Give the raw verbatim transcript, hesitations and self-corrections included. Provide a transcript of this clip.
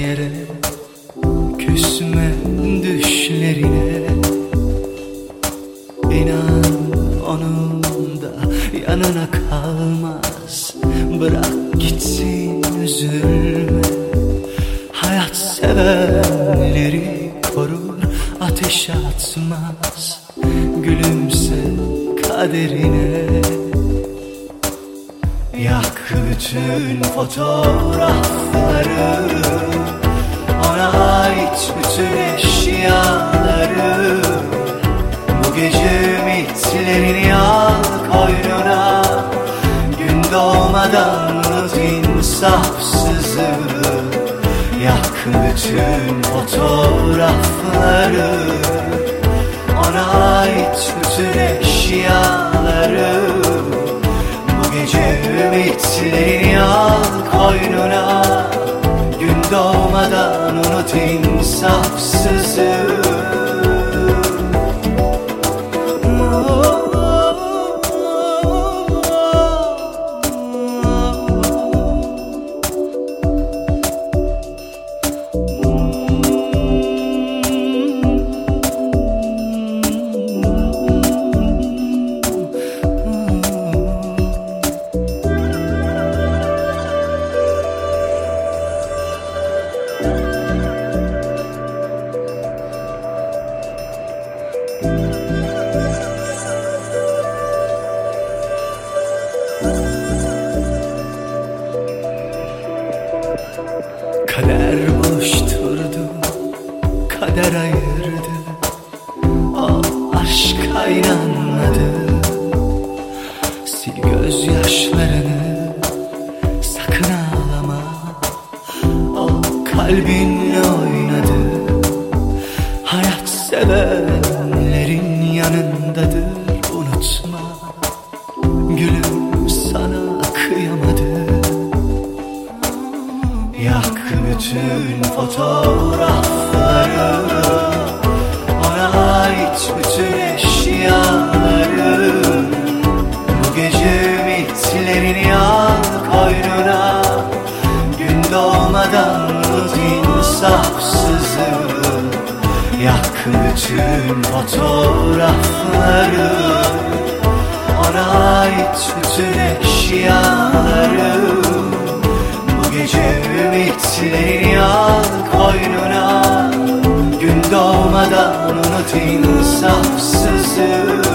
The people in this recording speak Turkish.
yere, küsme düşlerine. İnan onun da yanına kalmaz. Bırak gitsin, üzülme. Hayat sevenleri korur, ateş atmaz. Gülümse kaderine. Yak bütün fotoğrafları, ona ait bütün eşyaları. Bu gece ümitlerini al koynuna. Gün doğmadan unut insafsızı. Yak bütün fotoğrafları, ona ait bütün eşyaları. Bu gece ümitlerini al koynuna. Gün doğmadan unut insafsızı. Kader buluşturdu, kader ayırdı. O aşka inanmadı. Sil gözyaşlarını, sakın ağlama. O kalbinle oynadı. Hayat sevenlerin yanındadır, unutma. Gülüm sana kıyamadı. Yak bütün fotoğrafları, ona ait bütün eşyaları. Bu gece ümitlerini al koynuna. Gün doğmadan unut insafsızı. Yak bütün fotoğrafları, ona ait bütün eşyaları. Bu gece ümitlerini al koynuna. Gün doğmadan unut insafsızı.